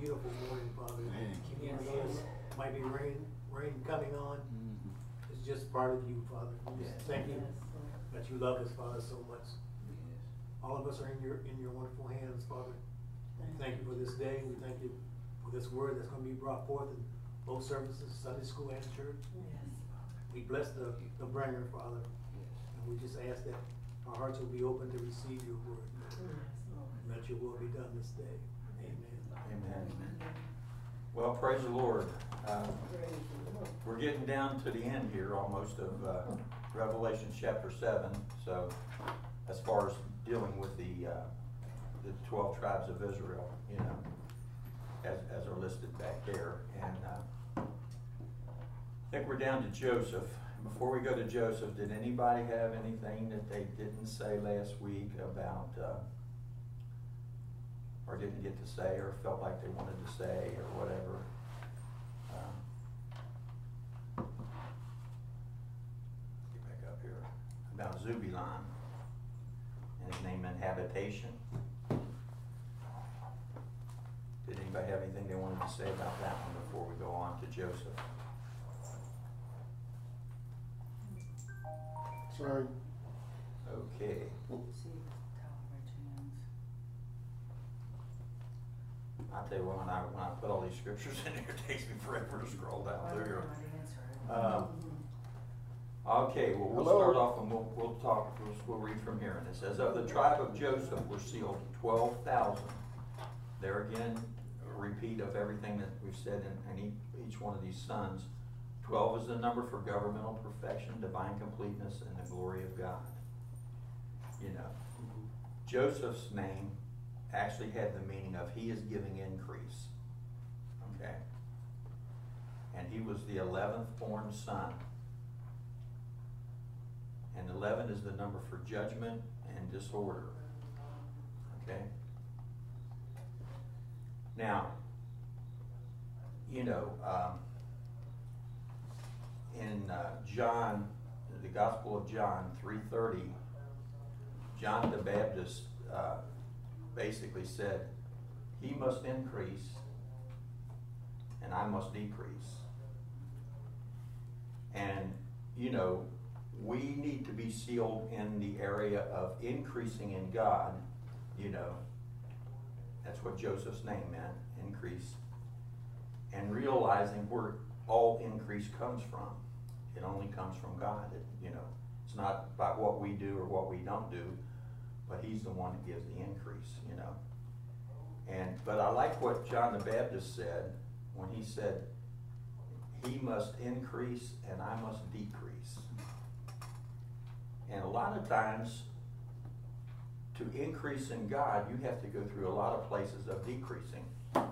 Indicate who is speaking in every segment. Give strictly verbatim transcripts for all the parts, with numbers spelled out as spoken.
Speaker 1: beautiful morning, Father.
Speaker 2: Thank you.
Speaker 1: Even though it might be rain, rain coming on,
Speaker 2: Mhm.
Speaker 1: it's just part of you, Father. We just
Speaker 2: Yes.
Speaker 1: thank you
Speaker 3: Yes, Lord.
Speaker 1: that you love us, Father, so much.
Speaker 2: Yes.
Speaker 1: All of us are in your in your wonderful hands, Father. We thank you for this day. We thank you for this word that's going to be brought forth in both services, Sunday school and church.
Speaker 3: Yes.
Speaker 1: We bless the, the bringer, Father,
Speaker 2: Yes.
Speaker 1: and we just ask that our hearts will be open to receive your word.
Speaker 3: Yes, Lord.
Speaker 1: And let your will be done this day. Amen.
Speaker 2: Amen. Well, praise the Lord. Uh,
Speaker 3: Praise the Lord.
Speaker 2: we're getting down to the end here almost of uh, Revelation chapter seven. So as far as dealing with the uh, the twelve tribes of Israel, you know, as, as are listed back there. And uh, I think we're down to Joseph. Before we go to Joseph, did anybody have anything that they didn't say last week about, uh, or didn't get to say, or felt like they wanted to say, or whatever? Um, get back up here. About Zebulon and his name and habitation. Did anybody have anything they wanted to say about that one before we go on to Joseph?
Speaker 4: Sorry.
Speaker 2: Okay.
Speaker 3: See the tower chance.
Speaker 2: I'll tell you what, when I, when I put all these scriptures in here, it takes me forever to scroll down
Speaker 3: I
Speaker 2: through
Speaker 3: don't
Speaker 2: here.
Speaker 3: know the answer.
Speaker 2: Um,
Speaker 3: Mhm.
Speaker 2: Okay, well, we'll
Speaker 4: Hello.
Speaker 2: start off and we'll, we'll talk, we'll, we'll read from here. And it says, of the tribe of Joseph were sealed twelve thousand. There again, a repeat of everything that we've said in, in each, each one of these sons. Twelve is the number for governmental perfection, divine completeness, and the glory of God. You know, Joseph's name actually had the meaning of he is giving increase. Okay? And he was the eleventh born son. And eleven is the number for judgment and disorder. Okay? Now, you know, um, in uh, John, the Gospel of John three thirty, John the Baptist uh, basically said, he must increase and I must decrease. And, you know, we need to be sealed in the area of increasing in God, you know. That's what Joseph's name meant, increase. And realizing where all increase comes from. It only comes from God. It, you know, it's not by what we do or what we don't do, but he's the one that gives the increase, you know. And but I like what John the Baptist said when he said, he must increase and I must decrease. And a lot of times, to increase in God, you have to go through a lot of places of decreasing.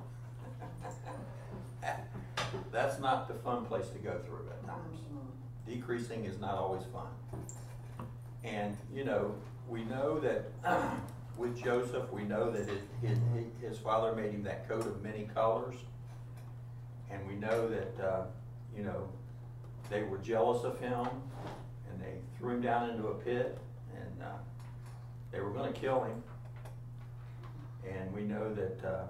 Speaker 2: That's not the fun place to go through at times. Decreasing is not always fun. And, you know, we know that with Joseph, we know that it, it, it, his father made him that coat of many colors. And we know that, uh, you know, they were jealous of him, and they threw him down into a pit, and uh, they were going to kill him. And we know that uh,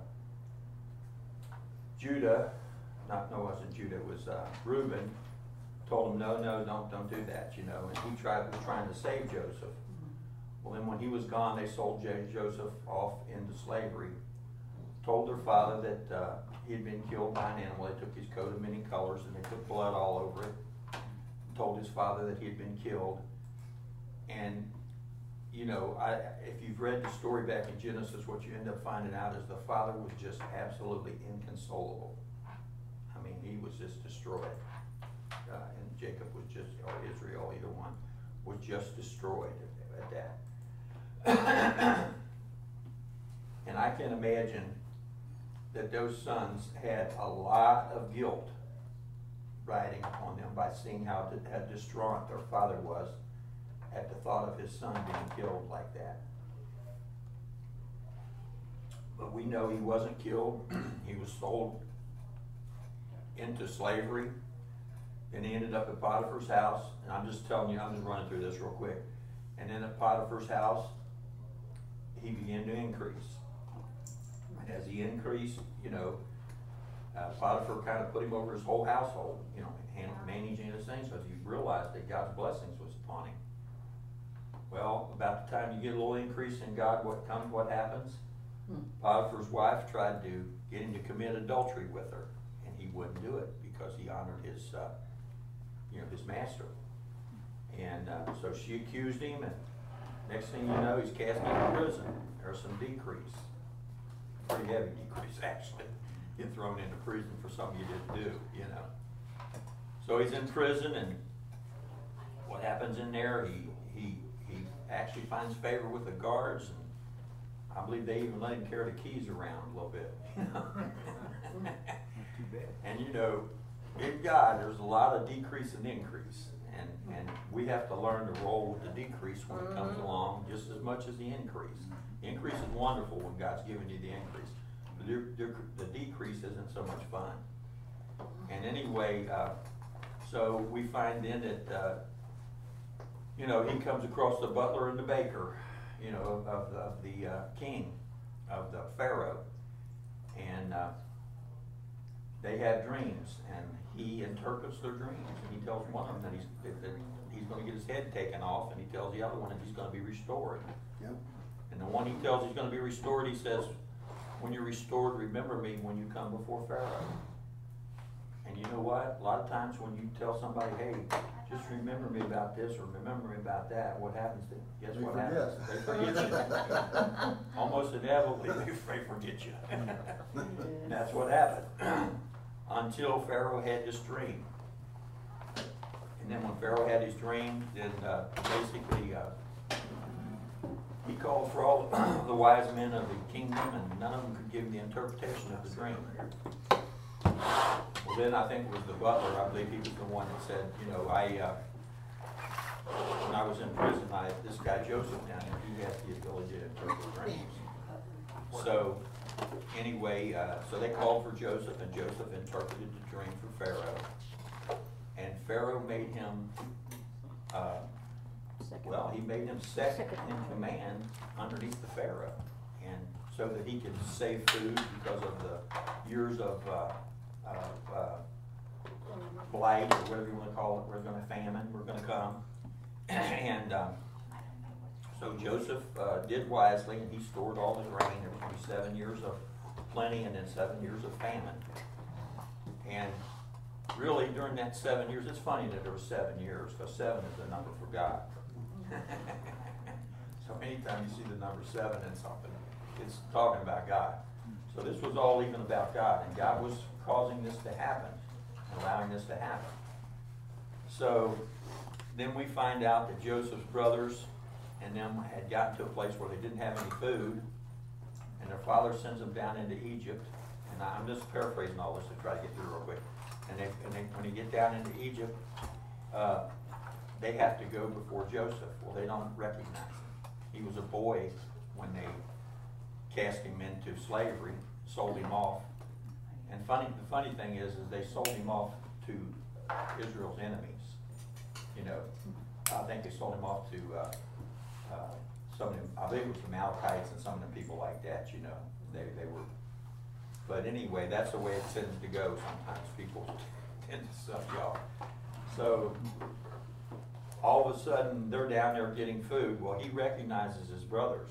Speaker 2: Judah, not no, it wasn't Judah, it was uh, Reuben, told him, no, no, don't, don't do that, you know. And he tried was trying to save Joseph. Well, then when he was gone, they sold J- Joseph off into slavery. Told their father that uh, he had been killed by an animal. They took his coat of many colors and they put blood all over it. Told his father that he had been killed. And, you know, I, if you've read the story back in Genesis, what you end up finding out is the father was just absolutely inconsolable. I mean, he was just destroyed. Uh, and Jacob was just, or Israel, either one, was just destroyed at, at that. And I can imagine that those sons had a lot of guilt riding upon them by seeing how, how distraught their father was at the thought of his son being killed like that. But we know he wasn't killed. He was sold into slavery. Then he ended up at Potiphar's house. And I'm just telling you, I'm just running through this real quick. And then at Potiphar's house, he began to increase. And as he increased, you know, uh, Potiphar kind of put him over his whole household, you know, hand, managing his things, because he realized that God's blessings was upon him. Well, about the time you get a little increase in God, what comes, what happens?
Speaker 3: Hmm.
Speaker 2: Potiphar's wife tried to get him to commit adultery with her, and he wouldn't do it because he honored his, uh, you know, his master. And uh, so she accused him, and next thing you know, he's cast into prison. There's some decrease, pretty heavy decrease actually. Get thrown into prison for something you didn't do, you know. So he's in prison, and what happens in there? He he he actually finds favor with the guards, and I believe they even let him carry the keys around a little bit. You know?
Speaker 4: Too bad.
Speaker 2: And you know, in God, there's a lot of decrease and increase, and and we have to learn to roll with the decrease when it comes along, just as much as the increase. The increase is wonderful when God's giving you the increase. The, the, the decrease isn't so much fun. And anyway, uh, so we find then that, uh, you know, he comes across the butler and the baker, you know, of, of the uh, king, of the Pharaoh. And uh, they have dreams, and he interprets their dreams. And he tells one of them that he's, that, that he's going to get his head taken off, and he tells the other one that he's going to be restored.
Speaker 4: Yep.
Speaker 2: And the one he tells he's going to be restored, he says, when you're restored, remember me when you come before Pharaoh. And you know what? A lot of times when you tell somebody, hey, just remember me about this or remember me about that, what happens then? Guess
Speaker 4: They
Speaker 2: what
Speaker 4: forget.
Speaker 2: happens? They forget you. Almost inevitably, they forget you. And that's what happened. Until Pharaoh had this dream. And then when Pharaoh had his dream, then uh, basically uh, he called for all the wise men of the kingdom, and none of them could give him the interpretation of the dream. Well, then I think it was the butler, I believe he was the one that said, you know, I, uh, when I was in prison, I, this guy Joseph down here, he has the ability to interpret dreams. So, anyway, uh, so they called for Joseph, and Joseph interpreted the dream for Pharaoh. And Pharaoh made him, uh, well, he made him second in command underneath the Pharaoh. And so that he could save food because of the years of, uh, of uh, blight, or whatever you want to call it. We're going to famine, we're going to come. And um, so Joseph uh, did wisely, and he stored all the grain. There was going to be seven years of plenty and then seven years of famine. And really, during that seven years, it's funny that there were seven years, because seven is the number for God. So anytime you see the number seven in something, it's talking about God. So this was all even about God, and God was causing this to happen, allowing this to happen. So then we find out that Joseph's brothers and them had gotten to a place where they didn't have any food, and their father sends them down into Egypt. And I'm just paraphrasing all this to try to get through real quick. And, they, and they, when they get down into Egypt, uh, they have to go before Joseph. Well, they don't recognize him. He was a boy when they cast him into slavery, sold him off. And funny, the funny thing is, is they sold him off to Israel's enemies. You know, I think they sold him off to uh, uh, some of them, I believe it was the Amalekites and some of the people like that. You know, they they were. But anyway, that's the way it tends to go. Sometimes people tend to suck you off. So all of a sudden, they're down there getting food. Well, he recognizes his brothers.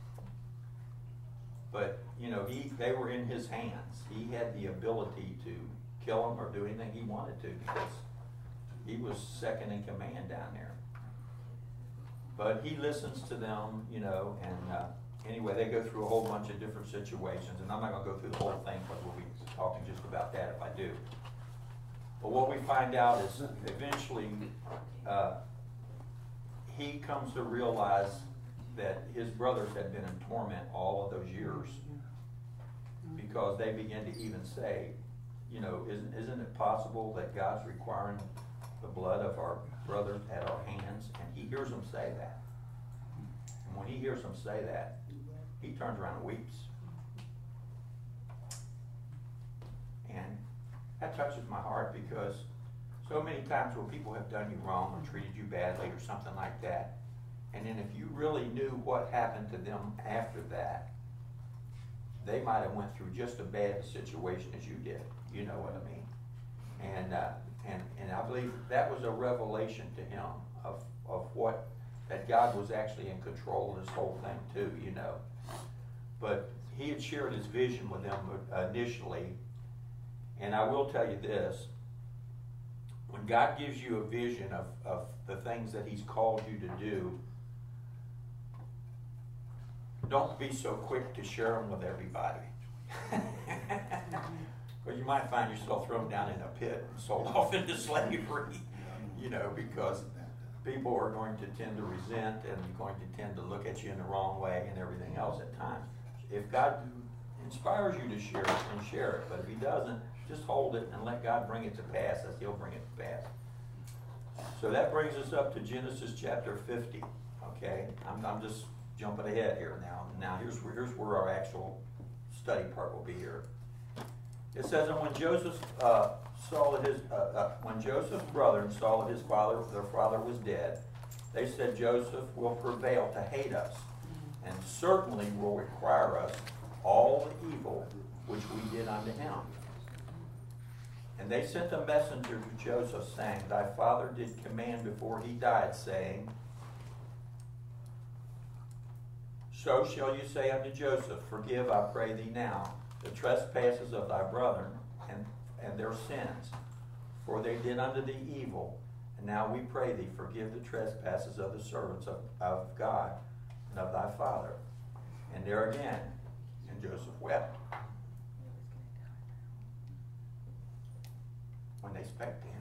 Speaker 2: But, you know, he they were in his hands. He had the ability to kill them or do anything he wanted to, because he was second in command down there. But he listens to them, you know, and uh, anyway, they go through a whole bunch of different situations, and I'm not going to go through the whole thing, because we'll be talking just about that if I do. But what we find out is eventually uh, he comes to realize that his brothers had been in torment all of those years, because they begin to even say, you know, isn't, isn't it possible that God's requiring the blood of our brothers at our hands? And he hears them say that. And when he hears them say that, he turns around and weeps. And that touches my heart, because so many times where people have done you wrong or treated you badly or something like that, and then if you really knew what happened to them after that, they might have went through just as bad a situation as you did. You know what I mean? And uh, and and I believe that was a revelation to him of of what, that God was actually in control of this whole thing too. You know, but he had shared his vision with them initially, and I will tell you this: when God gives you a vision of of the things that He's called you to do, don't be so quick to share them with everybody. Or you might find yourself thrown down in a pit and sold off into slavery, you know, because people are going to tend to resent and going to tend to look at you in the wrong way and everything else at times. If God inspires you to share it, then share it. But if He doesn't, just hold it and let God bring it to pass, as He'll bring it to pass. So that brings us up to Genesis chapter fifty. Okay, I'm, I'm just jumping ahead here now. Now here's where, here's where our actual study part will be here. It says, and when Joseph uh, saw that his, uh, uh, when Joseph's brethren saw that his father, their father was dead, they said, Joseph will prevail to hate us, and certainly will require us all the evil which we did unto him. And they sent a messenger to Joseph, saying, thy father did command before he died, saying, so shall you say unto Joseph, forgive, I pray thee now, the trespasses of thy brethren and, and their sins, for they did unto thee evil. And now we pray thee, forgive the trespasses of the servants of, of God and of thy father. And there again, and Joseph wept when they spake to him.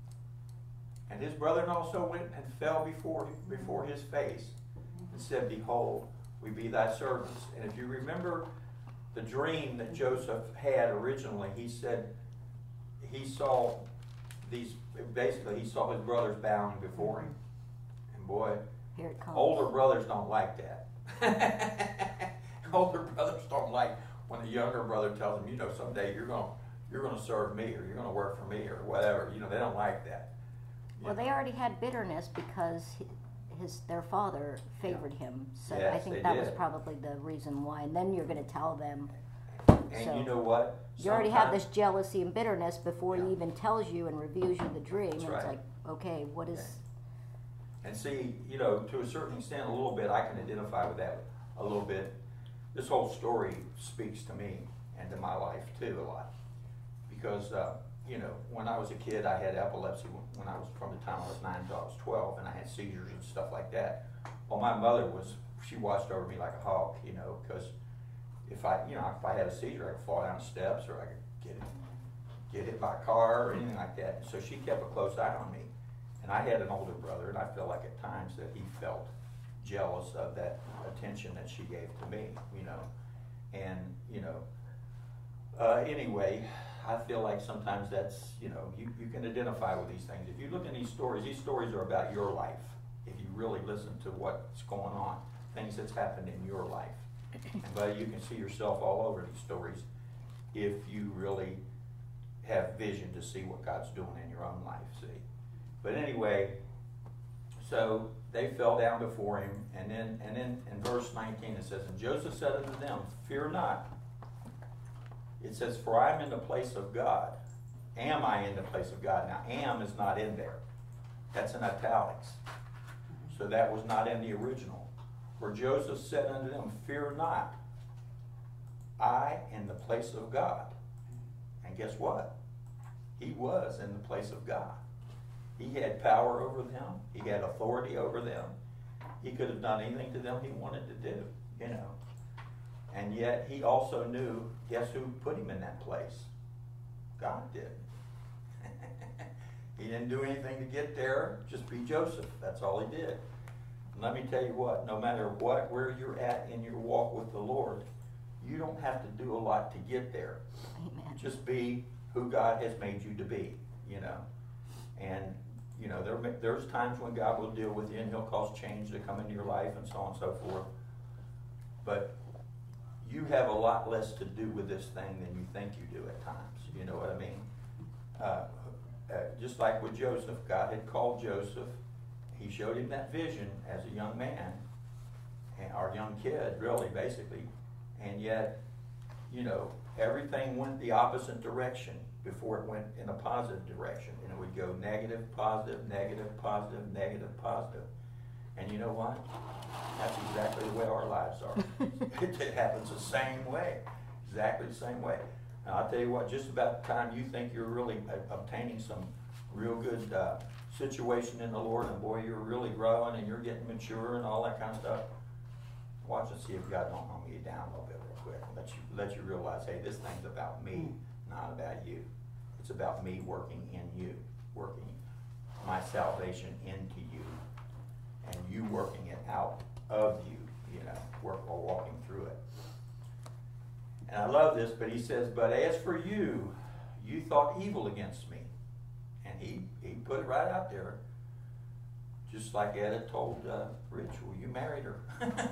Speaker 2: And his brethren also went and fell before, before his face, and said, behold, we be thy servants. And if you remember the dream that Joseph had originally, he said he saw these, basically he saw his brothers bowing before him. And boy,
Speaker 5: Here it comes.
Speaker 2: older brothers don't like that. Older brothers don't like when a younger brother tells them, you know, someday you're going to you're going to serve me, or you're going to work for me, or whatever. You know, they don't like that. You
Speaker 5: Well,
Speaker 2: know.
Speaker 5: they already had bitterness because he- his their father favored him. So I
Speaker 2: Yes,
Speaker 5: think
Speaker 2: they
Speaker 5: that was
Speaker 2: did.
Speaker 5: probably the reason why. And then you're going to tell them.
Speaker 2: And
Speaker 5: So,
Speaker 2: you know what?
Speaker 5: You already have
Speaker 2: Sometimes-
Speaker 5: this jealousy and bitterness before
Speaker 2: Yeah.
Speaker 5: he even tells you and reviews you the dream.
Speaker 2: That's
Speaker 5: and
Speaker 2: right.
Speaker 5: It's like, okay, what is...
Speaker 2: And see, you know, to a certain extent, a little bit, I can identify with that a little bit. This whole story speaks to me and to my life too a lot. Because, uh, you know, when I was a kid, I had epilepsy when, when I was, from the time I was nine until I was twelve, and I had seizures and stuff like that. Well, my mother was, she watched over me like a hawk, you know, because if I, you know, if I had a seizure, I could fall down the steps, or I could get, get hit by a car or anything like that. So she kept a close eye on me. And I had an older brother, and I feel like at times that he felt jealous of that attention that she gave to me, you know. And, you know, uh, anyway, I feel like sometimes that's, you know, you, you can identify with these things. If you look in these stories, these stories are about your life. If you really listen to what's going on, things that's happened in your life. But you can see yourself all over these stories if you really have vision to see what God's doing in your own life, see. But anyway, so they fell down before him, and then and then in verse nineteen it says, and Joseph said unto them, fear not. It says, for I am in the place of God. Am I in the place of God? Now, am is not in there. That's in italics. So that was not in the original. For Joseph said unto them, fear not. I in the place of God. And guess what? He was in the place of God. He had power over them. He had authority over them. He could have done anything to them he wanted to do, you know. And yet he also knew, guess who put him in that place? God did. He didn't do anything to get there, just be Joseph. That's all he did. And let me tell you what, no matter what, where you're at in your walk with the Lord, you don't have to do a lot to get there.
Speaker 5: Amen.
Speaker 2: Just be who God has made you to be, you know. And, you know, there there's times when God will deal with you and he'll cause change to come into your life and so on and so forth. But you have a lot less to do with this thing than you think you do at times. You know what I mean? Uh, uh, just like with Joseph, God had called Joseph. He showed him that vision as a young man, or young kid, really, basically. And yet, you know, everything went the opposite direction before it went in a positive direction. And it would go negative, positive, negative, positive, negative, positive. And you know what? That's exactly the way our lives are. it, it happens the same way. Exactly the same way. And I'll tell you what, just about the time you think you're really uh, obtaining some real good uh, situation in the Lord, and boy, you're really growing and you're getting mature and all that kind of stuff, watch and see if God don't humble you down a little bit real quick and let you, let you realize, hey, this thing's about me, not about you. It's about me working in you, working my salvation into you, and you working it out of you, you know, work while walking through it. And I love this, but he says, but as for you, you thought evil against me. And he, he put it right out there. Just like Ed had told uh, Rich, well, you married her.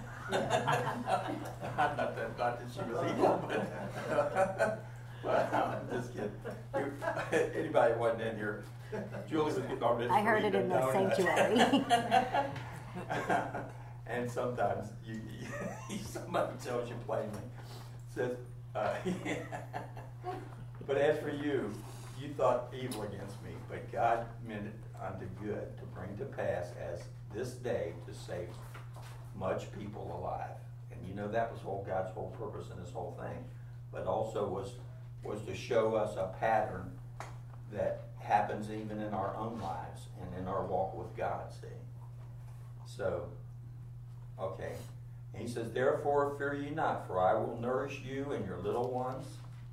Speaker 2: not, that, not that she was evil, but, but I'm just kidding. You, anybody wasn't in here. Julie was getting on this.
Speaker 5: I heard it in the sanctuary.
Speaker 2: And sometimes you, you, somebody tells you plainly, says, uh, but as for you, you thought evil against me, but God meant it unto good to bring to pass as this day to save much people alive. And you know that was whole God's whole purpose in this whole thing, but also was was to show us a pattern that happens even in our own lives and in our walk with God, see. So, okay. And he says, therefore fear ye not, for I will nourish you and your little ones.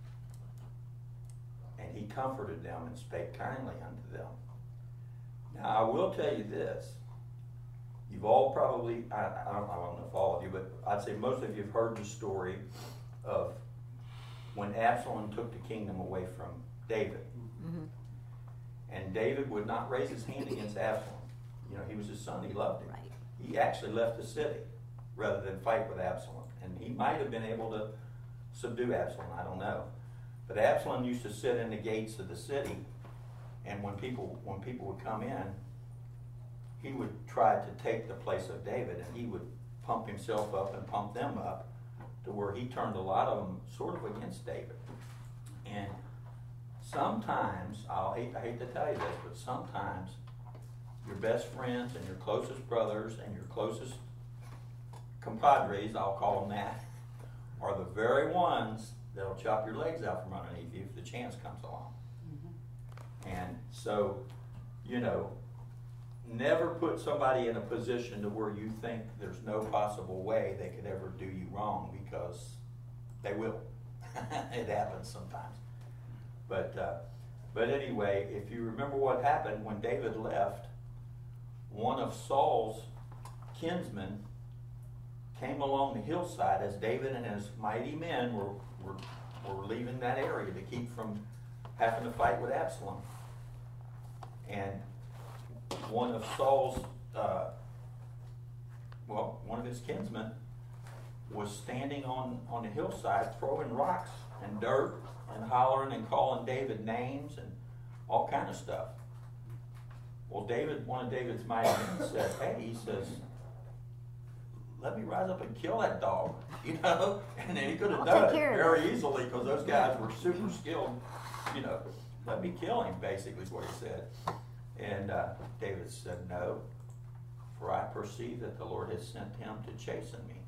Speaker 2: And he comforted them and spake kindly unto them. Now I will tell you this. You've all probably, I, I, don't, I don't know if all of you, but I'd say most of you have heard the story of when Absalom took the kingdom away from David.
Speaker 5: Mm-hmm.
Speaker 2: And David would not raise his hand against Absalom. You know, he was his son, he loved him.
Speaker 5: Right.
Speaker 2: He actually left the city rather than fight with Absalom. And he might have been able to subdue Absalom, I don't know. But Absalom used to sit in the gates of the city, and when people when people would come in, he would try to take the place of David, and he would pump himself up and pump them up to where he turned a lot of them sort of against David. And sometimes, I'll hate, I hate to tell you this, but sometimes your best friends and your closest brothers and your closest compadres, I'll call them that, are the very ones that'll chop your legs out from underneath you if the chance comes along. Mm-hmm. And so, you know, never put somebody in a position to where you think there's no possible way they could ever do you wrong, because they will. It happens sometimes. But uh, but anyway, if you remember what happened when David left, one of Saul's kinsmen came along the hillside as David and his mighty men were, were, were leaving that area to keep from having to fight with Absalom. And one of Saul's, uh, well, one of his kinsmen was standing on, on the hillside throwing rocks and dirt and hollering and calling David names and all kind of stuff. Well, David, one of David's mighty men said, hey, he says, let me rise up and kill that dog, you know? And then he could have
Speaker 5: I'll
Speaker 2: done it
Speaker 5: take care of
Speaker 2: very easily because those guys were super skilled, you know. Let me kill him, basically is what he said. And uh, David said, no, for I perceive that the Lord has sent him to chasten me.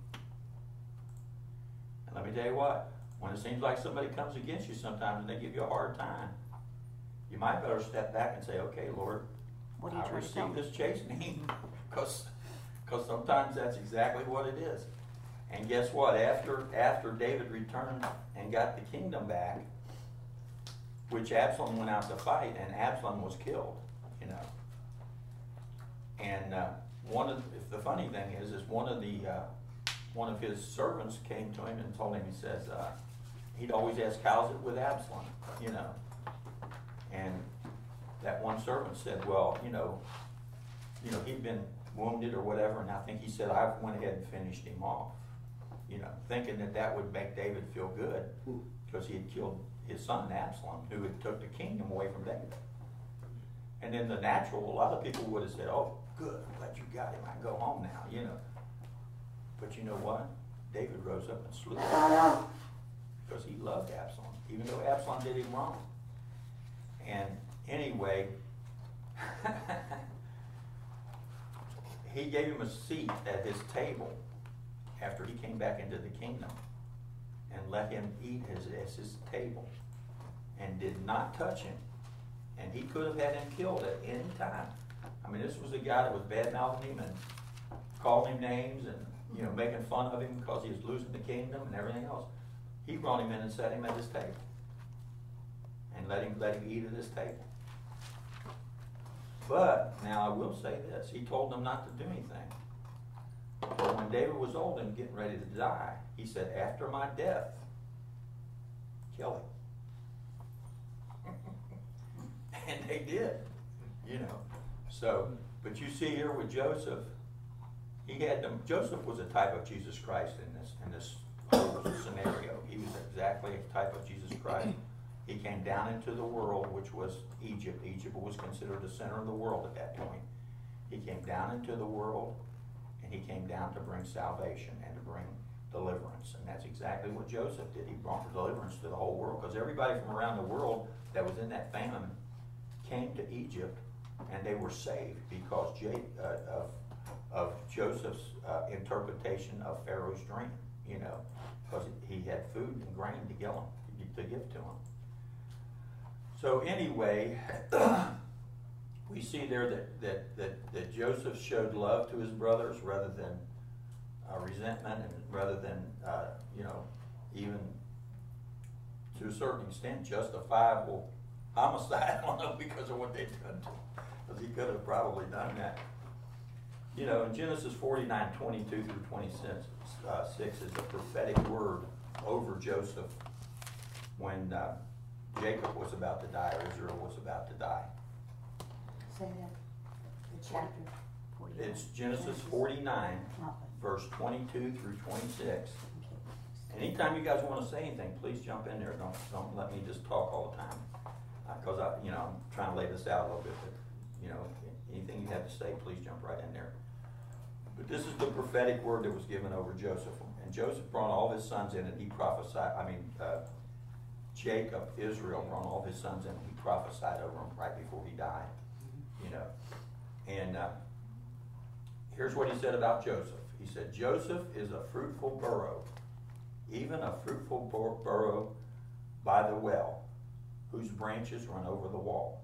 Speaker 2: And let me tell you what, when it seems like somebody comes against you sometimes and they give you a hard time, you might better step back and say, okay, Lord,
Speaker 5: What are you
Speaker 2: I
Speaker 5: trying to tell
Speaker 2: receive
Speaker 5: me?
Speaker 2: this chastening, because because sometimes that's exactly what it is. And guess what? After after David returned and got the kingdom back, which Absalom went out to fight, and Absalom was killed, you know. And uh, one of the, the funny thing is, is one of the uh, one of his servants came to him and told him, he says, uh, he'd always ask, how's it with Absalom, you know. And that one servant said, well, you know, you know, he'd been wounded or whatever, and I think he said, I went ahead and finished him off, you know, thinking that that would make David feel good, because he had killed his son Absalom, who had took the kingdom away from David. And in the natural, a lot of people would have said, oh, good, I'm glad you got him, I can go home now, you know. But you know what? David rose up and slew him. because he loved Absalom, even though Absalom did him wrong. And anyway, he gave him a seat at his table after he came back into the kingdom and let him eat his, at his table and did not touch him. And he could have had him killed at any time. I mean, this was a guy that was bad-mouthing him and calling him names and, you know, making fun of him because he was losing the kingdom and everything else. He brought him in and set him at his table and let him, let him eat at his table. But, now I will say this, he told them not to do anything. But when David was old and getting ready to die, he said, after my death, kill him. And they did, you know. So, but you see here with Joseph, he had them, Joseph was a type of Jesus Christ in this, in this whole scenario. He was exactly a type of Jesus Christ. He came down into the world, which was Egypt. Egypt was considered the center of the world at that point. He came down into the world, and he came down to bring salvation and to bring deliverance. And that's exactly what Joseph did. He brought deliverance to the whole world, because everybody from around the world that was in that famine came to Egypt, and they were saved because J- uh, of, of Joseph's uh, interpretation of Pharaoh's dream, you know, because he had food and grain to give them, to give to him. So anyway, we see there that, that, that, that Joseph showed love to his brothers rather than uh, resentment, and rather than, uh, you know, even to a certain extent justifiable homicide on them because of what they'd done to him. Because he could have probably done that. You know, in Genesis forty-nine, twenty-two through twenty-six uh, six is a prophetic word over Joseph when uh, Jacob was about to die, or Israel was about to die.
Speaker 3: Say that, the chapter.
Speaker 2: It's Genesis forty-nine, verse twenty-two through twenty-six. Anytime you guys want to say anything, please jump in there. Don't don't let me just talk all the time, because uh, I, you know, I'm trying to lay this out a little bit. But, you know, anything you have to say, please jump right in there. But this is the prophetic word that was given over Joseph, and Joseph brought all his sons in, and he prophesied. I mean, uh, Jacob, Israel, brought all his sons in, and he prophesied over them right before he died. You know, and uh, here's what he said about Joseph. He said, Joseph is a fruitful burrow, even a fruitful bur- burrow by the well, whose branches run over the wall.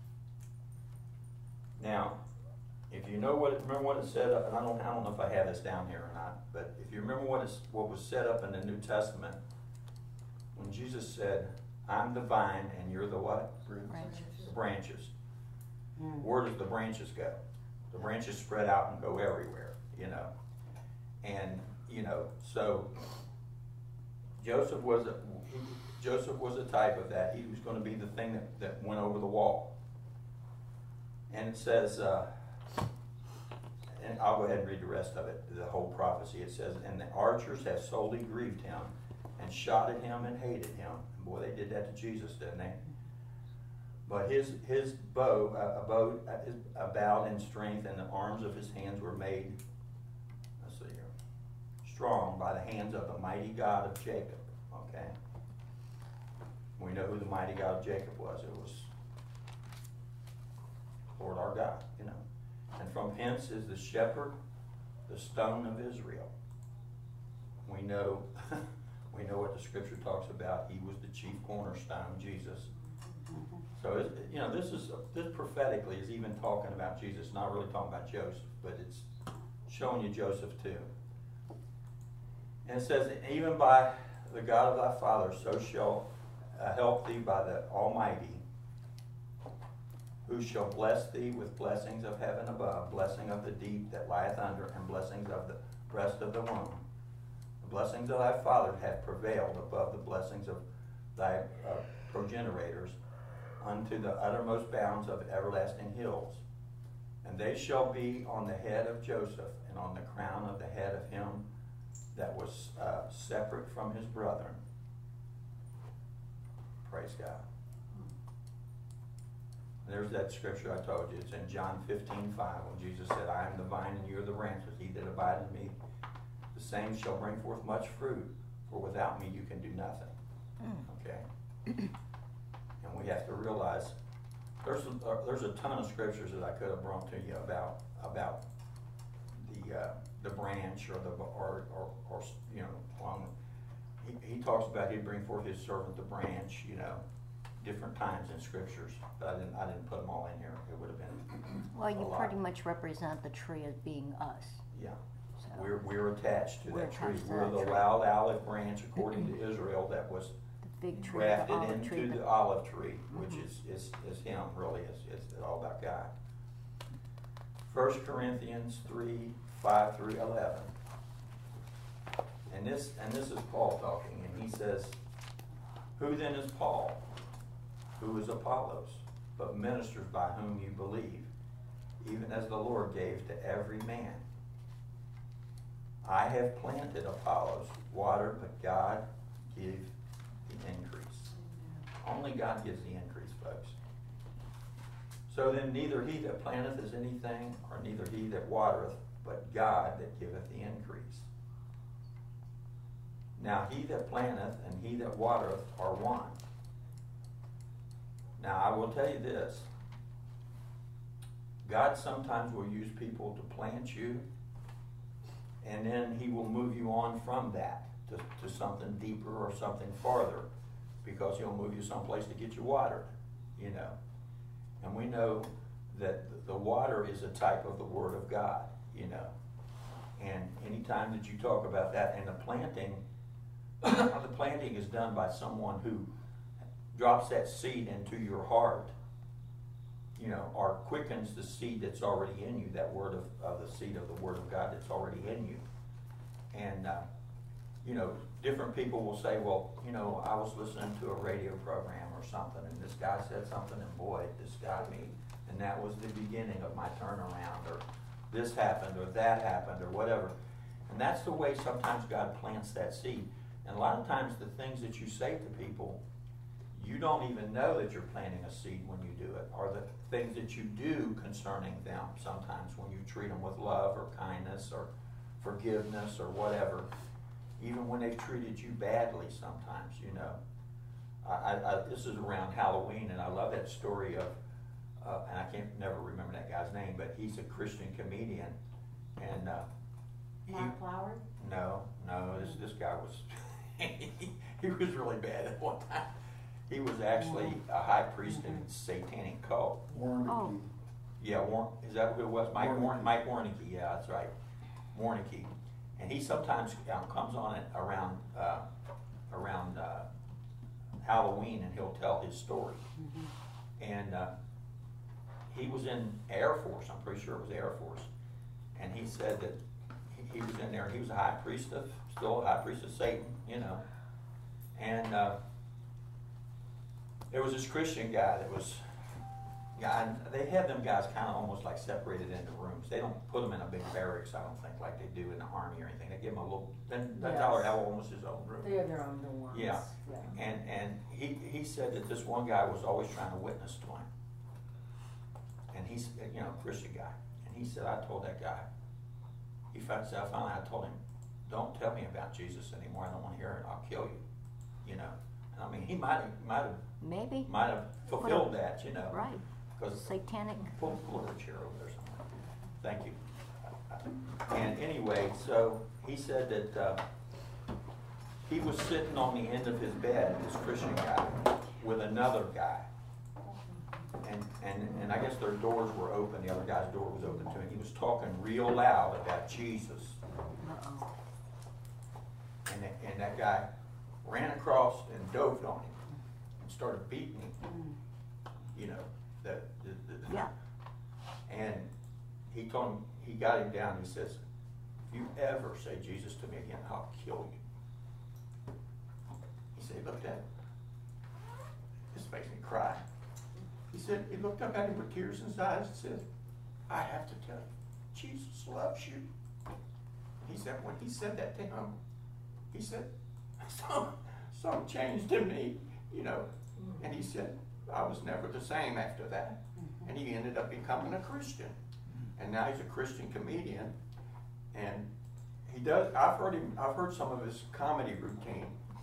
Speaker 2: Now, if you know what, it, remember what it said up, and I don't, I don't know if I have this down here or not, but if you remember what is what was set up in the New Testament, when Jesus said, I'm the vine and you're the what?
Speaker 5: Branches.
Speaker 2: The branches.
Speaker 5: Mm.
Speaker 2: Where does the branches go? The branches spread out and go everywhere, you know. And, you know, so Joseph was a, he, Joseph was a type of that. He was going to be the thing that, that went over the wall. And it says, uh, and I'll go ahead and read the rest of it, the whole prophecy. It says, and the archers have sorely grieved him and shot at him and hated him. And boy, they did that to Jesus, didn't they? But his his bow uh, abode uh, his, uh, bowed in strength, and the arms of his hands were made, let's see here, strong by the hands of the mighty God of Jacob. Okay, we know who the mighty God of Jacob was. It was Lord our God, you know. And from hence is the shepherd, the stone of Israel. We know, we know what the scripture talks about. He was the chief cornerstone, Jesus. So, it, you know, this is, this prophetically is even talking about Jesus, not really talking about Joseph, but it's showing you Joseph too. And it says, even by the God of thy father, so shall uh, help thee by the Almighty, who shall bless thee with blessings of heaven above, blessing of the deep that lieth under, and blessings of the breast of the womb. The blessings of thy father have prevailed above the blessings of thy uh, progenitors, unto the uttermost bounds of everlasting hills. And they shall be on the head of Joseph, and on the crown of the head of him that was uh, separate from his brethren. Praise God. There's that scripture I told you. It's in John fifteen five, when Jesus said, I am the vine and you are the branches. He that abideth in me, the same shall bring forth much fruit, for without me you can do nothing. Okay? And we have to realize, there's a, uh, there's a ton of scriptures that I could have brought to you about, about the, uh, the branch or the, or, or, or, you know, along, he, he talks about he'd bring forth his servant the branch, you know, different times in scriptures, but I didn't, I didn't put them all in here, it would have been
Speaker 5: Well, you
Speaker 2: a lot.
Speaker 5: pretty much represent the tree as being us.
Speaker 2: Yeah,
Speaker 5: So
Speaker 2: we're, we're attached to
Speaker 5: We're
Speaker 2: that tree,
Speaker 5: attached to
Speaker 2: we're
Speaker 5: that
Speaker 2: the
Speaker 5: tree.
Speaker 2: loud olive branch according to Israel that was
Speaker 5: the big tree, the
Speaker 2: grafted
Speaker 5: olive tree.
Speaker 2: into
Speaker 5: the-
Speaker 2: the olive tree, which
Speaker 5: Mhm.
Speaker 2: is, is, is him, really, is, is all about God. First Corinthians three, five through eleven. And this, and this is Paul talking, and he says, who then is Paul? Who is Apollos? But ministers by whom you believe, even as the Lord gave to every man. I have planted Apollos, watered, but God give the increase. Only God gives the increase, folks. So then neither he that planteth is anything, or neither he that watereth, but God that giveth the increase. Now he that planteth and he that watereth are one. Now I will tell you this. God sometimes will use people to plant you, and then he will move you on from that to, to something deeper or something farther, because he'll move you someplace to get you watered, you know. And we know that the water is a type of the Word of God, you know. And anytime that you talk about that, and the planting, the planting is done by someone who drops that seed into your heart, you know, or quickens the seed that's already in you, that word of, of the seed of the Word of God that's already in you. And, uh, you know, different people will say, well, you know, I was listening to a radio program or something, and this guy said something, and boy, this got me. And that was the beginning of my turnaround, or this happened, or that happened, or whatever. And that's the way sometimes God plants that seed. And a lot of times the things that you say to people, you don't even know that you're planting a seed when you do it, or the things that you do concerning them sometimes when you treat them with love or kindness or forgiveness or whatever, even when they've treated you badly sometimes, you know. I, I, this is around Halloween, and I love that story of, uh, and I can't never remember that guy's name, but he's a Christian comedian, and uh, he,
Speaker 3: Mark Flower?
Speaker 2: no, no, this this guy was, he, he was really bad at one time. He was actually a high priest in a satanic cult.
Speaker 4: Warren.
Speaker 5: Oh.
Speaker 2: Yeah, Warren, is that who it was? Mike
Speaker 4: Warnicki.
Speaker 2: Warren, Mike Warnicki, yeah, that's right. Warnicki. And he sometimes um, comes on it around, uh, around uh, Halloween, and he'll tell his story.
Speaker 3: Mm-hmm.
Speaker 2: And uh, he was in Air Force, I'm pretty sure it was Air Force. And he said that he, he was in there, and he was a high priest of, still a high priest of Satan, you know. And uh, there was this Christian guy that was, yeah, and they had them guys kind of almost like separated into rooms. They don't put them in a big barracks, I don't think, like they do in the army or anything. They give them a little, then that
Speaker 3: Yes.
Speaker 2: Tyler have almost his own room.
Speaker 3: They have their own little ones.
Speaker 2: Yeah. And and he, he said that this one guy was always trying to witness to him. And he's, you know, a Christian guy. And he said, I told that guy, he found, so finally I told him, don't tell me about Jesus anymore. I don't want to hear it. I'll kill you. You know. And I mean, he might have, might have,
Speaker 5: Maybe,
Speaker 2: might have fulfilled that, you know.
Speaker 5: right,
Speaker 2: Because
Speaker 5: satanic.
Speaker 2: pull, pull over a chair over there somewhere. Thank you. And anyway, so he said that uh, he was sitting on the end of his bed, this Christian guy, with another guy. And, and, and I guess their doors were open, the other guy's door was open too, and he was talking real loud about Jesus.
Speaker 5: Uh-oh.
Speaker 2: And that, and that guy ran across and dove on him and started beating him. You know, the, the, the
Speaker 5: Yeah.
Speaker 2: And he told him, he got him down, he says, if you ever say Jesus to me again, I'll kill you. He said, he looked at him. This makes me cry. He said, he looked up at him with tears in his eyes and said, I have to tell you, Jesus loves you. He said, when he said that to him, he said, some, some changed in me, you know. And he said, I was never the same after that. And he ended up becoming a Christian. And now he's a Christian comedian. And he does, I've heard him, I've heard some of his comedy routine.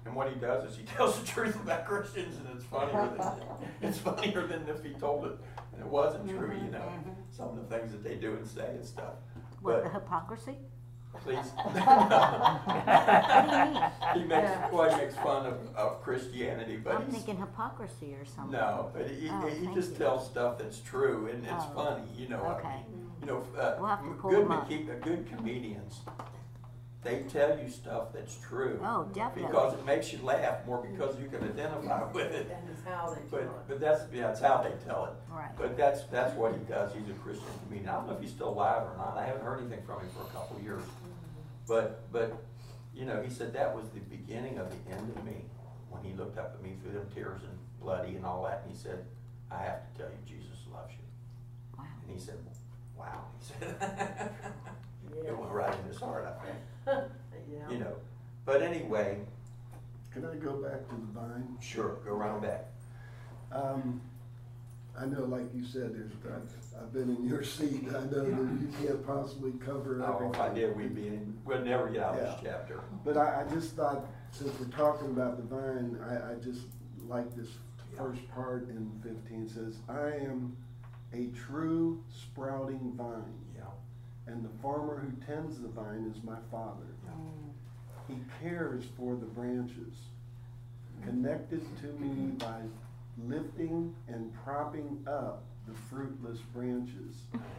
Speaker 2: And what he does is he tells the truth about Christians, and it's funnier than, it's funnier than if he told it and it wasn't true, you know, some of the things that they do and say and stuff.
Speaker 5: What, the
Speaker 2: But
Speaker 5: hypocrisy?
Speaker 2: please.
Speaker 5: What do you mean?
Speaker 2: He makes, well, he makes fun of, of Christianity, but
Speaker 5: I'm
Speaker 2: he's,
Speaker 5: thinking hypocrisy or something.
Speaker 2: no, but he,
Speaker 5: Oh,
Speaker 2: he
Speaker 5: thank
Speaker 2: just
Speaker 5: you.
Speaker 2: tells stuff that's true, and it's
Speaker 5: Oh,
Speaker 2: funny, you know. I
Speaker 5: okay.
Speaker 2: mean, you know, uh,
Speaker 5: We'll have to pull
Speaker 2: good,
Speaker 5: him up.
Speaker 2: McKe- uh, good comedians, they tell you stuff that's true.
Speaker 5: Oh, definitely.
Speaker 2: Because it makes you laugh more because you can identify with it.
Speaker 3: That is how they do it.
Speaker 2: But, but that's, yeah, that's how they tell it.
Speaker 5: Right.
Speaker 2: But that's, that's what he does. He's a Christian comedian. I don't know if he's still alive or not. I haven't heard anything from him for a couple of years. But, but, you know, he said that was the beginning of the end of me. When he looked up at me through them tears and bloody and all that, and he said, I have to tell you, Jesus loves you.
Speaker 5: Wow.
Speaker 2: And he said, wow. He said, it went right in his heart, I think.
Speaker 3: Yeah.
Speaker 2: You know, but anyway,
Speaker 6: Can I go back to the vine?
Speaker 2: sure, go around back.
Speaker 6: Um, I know, like you said, there's, I've, I've been in your seat. I know that you can't possibly cover
Speaker 2: Oh,
Speaker 6: everything.
Speaker 2: if I did, we'd be in, we'd never get out of this chapter.
Speaker 6: But I, I just thought, since we're talking about the vine, I, I just like this first part in fifteen. It says, I am a true sprouting vine,
Speaker 2: Yeah,
Speaker 6: and the farmer who tends the vine is my Father. He cares for the branches, connected to me by lifting and propping up the fruitless branches.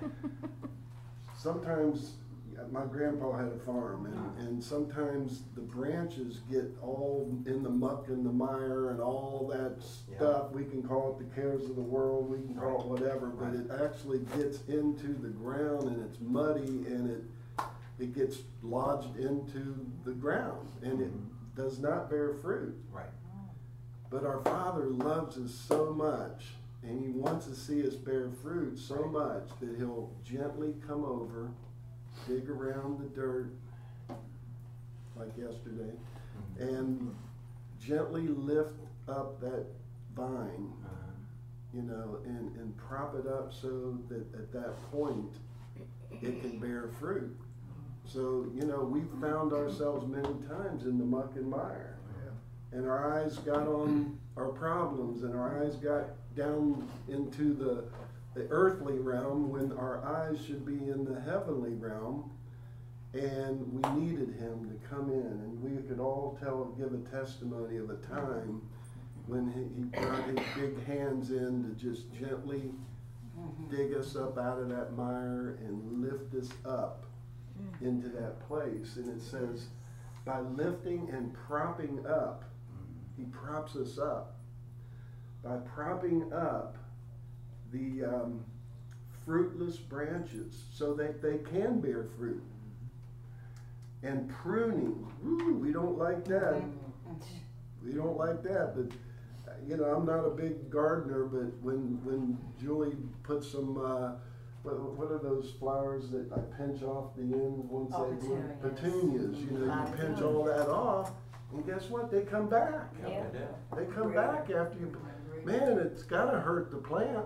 Speaker 6: Sometimes, my grandpa had a farm, and, and sometimes the branches get all in the muck and the mire and all that
Speaker 2: Yeah.
Speaker 6: stuff. We can call it the cares of the world, we can call it whatever, but it actually gets into the ground and it's muddy and it it gets lodged into the ground and it
Speaker 2: Mhm.
Speaker 6: does not bear fruit.
Speaker 2: right.
Speaker 6: But our Father loves us so much, and He wants to see us bear fruit so much that He'll gently come over, dig around the dirt, like yesterday,
Speaker 2: Mhm.
Speaker 6: and gently lift up that vine,
Speaker 2: Uh-huh.
Speaker 6: you know, and, and prop it up so that at that point it can bear fruit. So, you know, we've found ourselves many times in the muck and mire. And our eyes got on our problems, and our eyes got down into the, the earthly realm when our eyes should be in the heavenly realm. And we needed Him to come in, and we could all tell, give a testimony of a time when He, he brought His big hands in to just gently dig us up out of that mire and lift us up into that place. And it says, by lifting and propping up, He props us up. By propping up the um, fruitless branches so that they can bear fruit. And pruning, ooh, we don't like that. We don't like that, but uh, you know, I'm not a big gardener, but when when Julie puts some, uh, what, what are those flowers that I pinch off the end once
Speaker 3: Oh,
Speaker 6: they bloom?
Speaker 3: petunias.
Speaker 6: Petunias, you know, you pinch all that off, and guess what? They come back.
Speaker 2: Yeah, they did.
Speaker 6: They come back after you, man, it's gotta hurt the plant,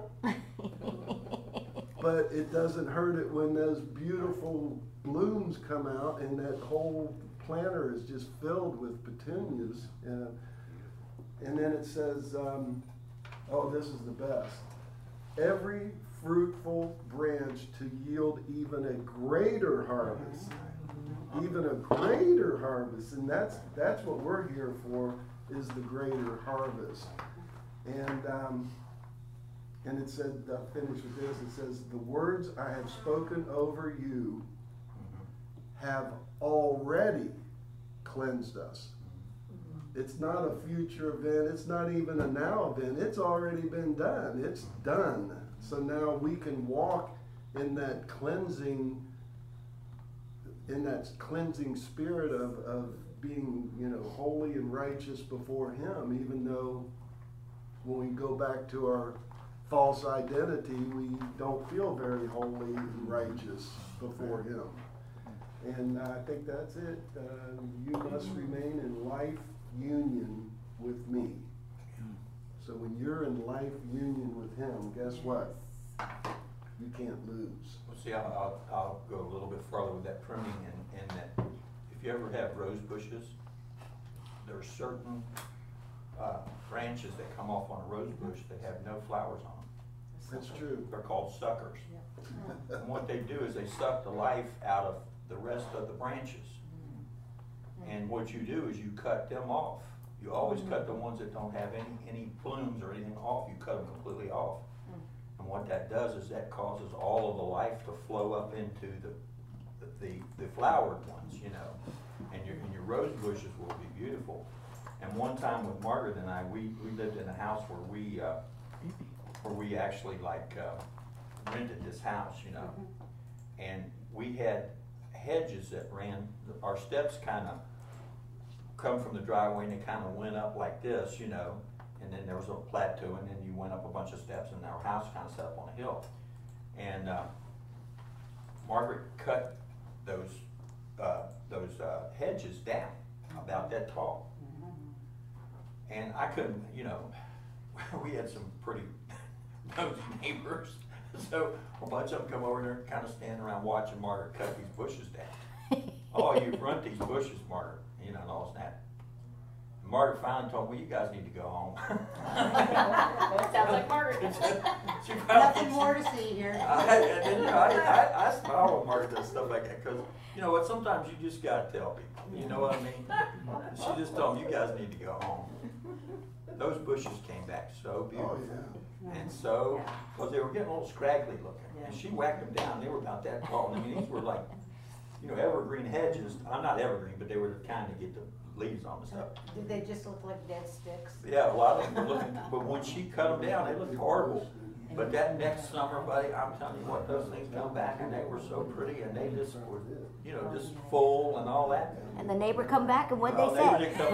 Speaker 6: but it doesn't hurt it when those beautiful blooms come out and that whole planter is just filled with petunias. Uh, and then it says, um, oh, this is the best. Every fruitful branch to yield even a greater harvest. Even a greater harvest. And that's that's what we're here for, is the greater harvest. And um, and it said, I'll finish with this, it says, the words I have spoken over you have already cleansed us. It's not a future event, it's not even a now event, it's already been done, it's done. So now we can walk in that cleansing, in that cleansing spirit of, of being, you know, holy and righteous before Him, even though when we go back to our false identity, we don't feel very holy and righteous before Him. And I think that's it. Uh, you must remain in life union with me. So when you're in life union with Him, guess what? You can't lose.
Speaker 2: Well, see, I'll, I'll, I'll go a little bit further with that pruning, and, and that if you ever have rose bushes, there's certain uh, branches that come off on a rose bush that have no flowers on them.
Speaker 6: That's true.
Speaker 2: They're called suckers. And what they do is they suck the life out of the rest of the branches. And what you do is you cut them off. You always cut the ones that don't have any, any plumes or anything off. You cut them completely off. And what that does is that causes all of the life to flow up into the the, the flowered ones, you know. And your, and your rose bushes will be beautiful. And one time with Margaret and I, we, we lived in a house where we, uh, where we actually like uh, rented this house, you know. And we had hedges that ran, our steps kind of come from the driveway and they kind of went up like this, you know, and then there was a plateau and then you went up a bunch of steps and our house kind of set up on a hill. And uh, Margaret cut those uh, those uh, hedges down about that tall. And I couldn't, you know, we had some pretty nosy neighbors. So a bunch of them come over there and kind of stand around watching Margaret cut these bushes down. Oh, you run these bushes, Margaret, you know, and all this and that. And Margaret finally told me, well, you guys need to go home.
Speaker 7: Sounds like Margaret.
Speaker 2: She finally-
Speaker 3: Nothing more to see here.
Speaker 2: I, and then, you know, I, I, I smile when Margaret does stuff like that because, you know what, sometimes you just got to tell people, you know what I mean? She just told them, you guys need to go home. Those bushes came back so beautiful.
Speaker 6: Oh, yeah.
Speaker 2: And so, because they were getting a little scraggly looking. And she whacked them down, they were about that tall. I mean, these were like, you know, evergreen hedges. I'm not evergreen, but they were the kind to get the leaves on and stuff.
Speaker 3: Did they just look like dead sticks?
Speaker 2: Yeah, a lot of them were looking, but when she cut them down, they looked horrible. But that next summer, buddy, I'm telling you what, those things come back and they were so pretty and they just were, you know, just full and all that.
Speaker 5: And the neighbor come back and what'd
Speaker 2: No,
Speaker 5: they
Speaker 2: neighbor
Speaker 5: say?
Speaker 2: didn't come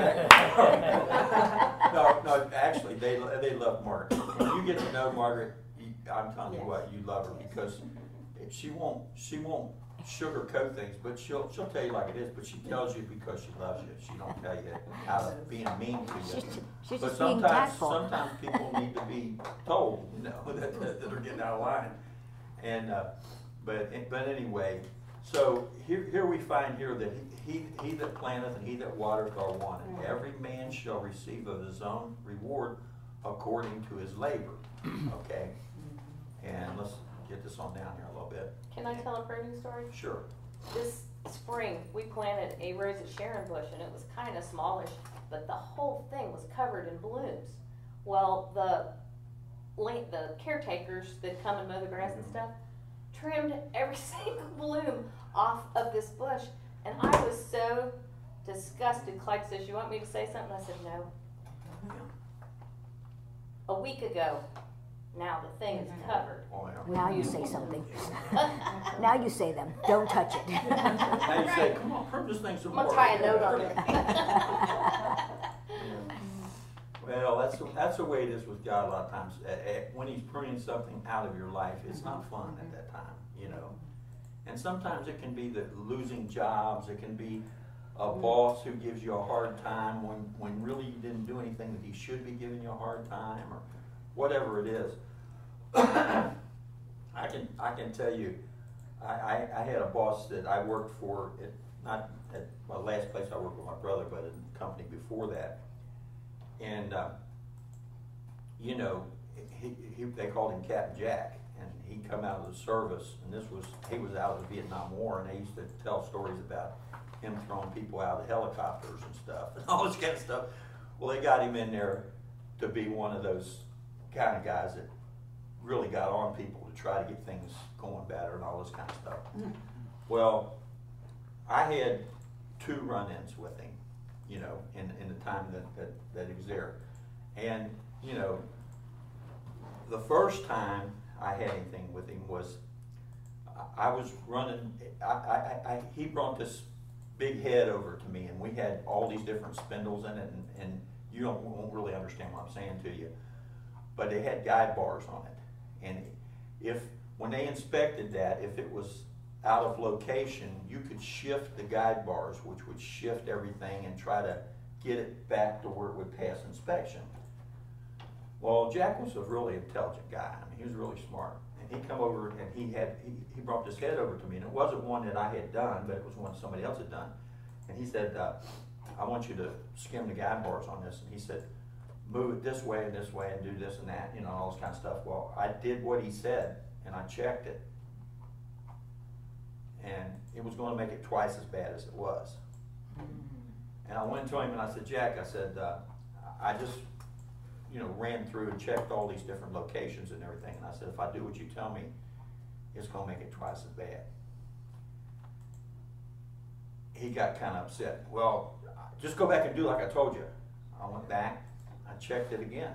Speaker 2: back. No, no, actually, they, they love Margaret. When you get to know Margaret, you, I'm telling you what, you love her because she won't, she won't sugarcoat things, but she'll, she'll tell you like it is, but she tells you because she loves you. She don't tell you out of being mean to you.
Speaker 5: She's, she's
Speaker 2: But
Speaker 5: just being
Speaker 2: sometimes,
Speaker 5: tactful.
Speaker 2: sometimes people need to be told, you know, that, that, that they're getting out of line. And, uh, but, but anyway, so here, here we find here that he, he, he that planteth and he that watereth are one. And every man shall receive of his own reward according to his labor. Okay? And let's get this on down here a little bit.
Speaker 7: Can I tell a pruning story?
Speaker 2: Sure.
Speaker 7: This spring, we planted a Rose of Sharon bush, and it was kind of smallish, but the whole thing was covered in blooms. Well, the la- the caretakers that come and mow the grass and stuff trimmed every single bloom off of this bush, and I was so disgusted. Clyde says, "You want me to say something?" I said, "No." A week ago, now the thing is covered.
Speaker 2: Oh, yeah.
Speaker 5: Now you say something. Now you say them. Don't touch it.
Speaker 2: Now you say, come on, prune this thing some
Speaker 7: I'm
Speaker 2: more.
Speaker 7: gonna tie a note on it.
Speaker 2: Well, that's the, that's the way it is with God a lot of times. Uh, uh, when He's pruning something out of your life, it's not fun at that time, you know. And sometimes it can be the losing jobs. It can be a boss who gives you a hard time when, when really you didn't do anything that he should be giving you a hard time, or whatever it is. I can I can tell you, I, I, I had a boss that I worked for, at, not at my last place I worked with my brother, but in the company before that. And, uh, you know, he, he, they called him Captain Jack, and he come out of the service, and this was, he was out of the Vietnam War, and they used to tell stories about him throwing people out of helicopters and stuff, and all this kind of stuff. Well, they got him in there to be one of those kind of guys that really got on people to try to get things going better and all this kind of stuff. Mm. Well, I had two run-ins with him, you know, in, in the time that, that, that he was there. And, you know, the first time I had anything with him was, I, I was running, I, I, I, he brought this big head over to me, and we had all these different spindles in it, and, and you don't, won't really understand what I'm saying to you. But they had guide bars on it. And if, when they inspected that, if it was out of location, you could shift the guide bars, which would shift everything and try to get it back to where it would pass inspection. Well, Jack was a really intelligent guy. I mean, he was really smart. And he come over and he had, he, he brought this head over to me, and it wasn't one that I had done, but it was one somebody else had done. And he said, uh, I want you to skim the guide bars on this. And he said, move it this way and this way and do this and that, you know, all this kind of stuff. Well, I did what he said, and I checked it. And it was gonna make it twice as bad as it was. And I went to him and I said, Jack, I said, uh, I just, you know, ran through and checked all these different locations and everything. And I said, if I do what you tell me, it's gonna make it twice as bad. He got kind of upset. Well, just go back and do like I told you. I went back, I checked it again.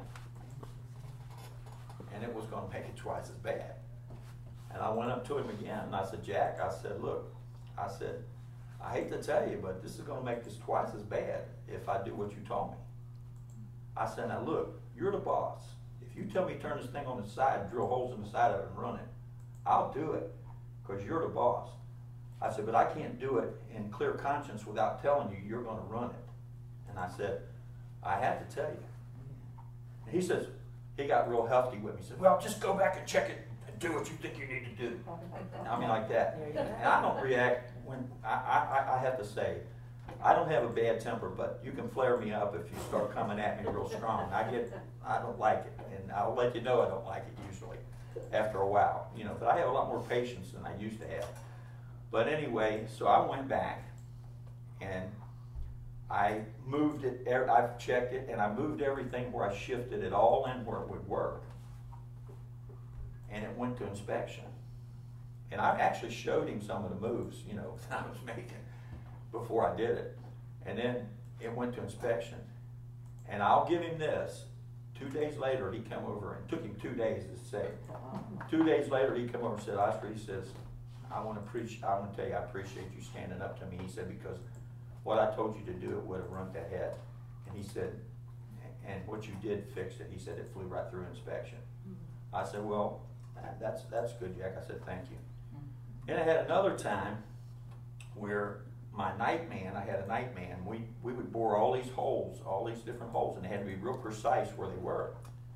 Speaker 2: And it was gonna make it twice as bad. And I went up to him again and I said, Jack, I said, look, I said, I hate to tell you, but this is gonna make this twice as bad if I do what you told me. I said, now look, you're the boss. If you tell me to turn this thing on its side, drill holes in the side of it and run it, I'll do it, because you're the boss. I said, but I can't do it in clear conscience without telling you you're gonna run it. And I said, I have to tell you. And he says, he got real hefty with me. He said, well, just go back and check it and do what you think you need to do. I mean, like that. And I don't react when, I, I, I have to say, I don't have a bad temper, but you can flare me up if you start coming at me real strong. I get, I don't like it, and I'll let you know I don't like it usually after a while, you know, but I have a lot more patience than I used to have. But anyway, so I went back and I moved it, I've checked it, and I moved everything where I shifted it all in where it would work. And it went to inspection. And I actually showed him some of the moves, you know, that I was making before I did it. And then it went to inspection. And I'll give him this. Two days later, he came over, and it took him two days to say. Two days later, he came over and said, Oscar, he says, I want to preach, I want to tell you, I appreciate you standing up to me. He said, because what I told you to do, it would have run ahead. And he said, and what you did fixed it. He said, it flew right through inspection. I said, well, that's, that's good, Jack. I said, thank you. And I had another time where my night man, I had a night man, we, we would bore all these holes, all these different holes, and they had to be real precise where they were.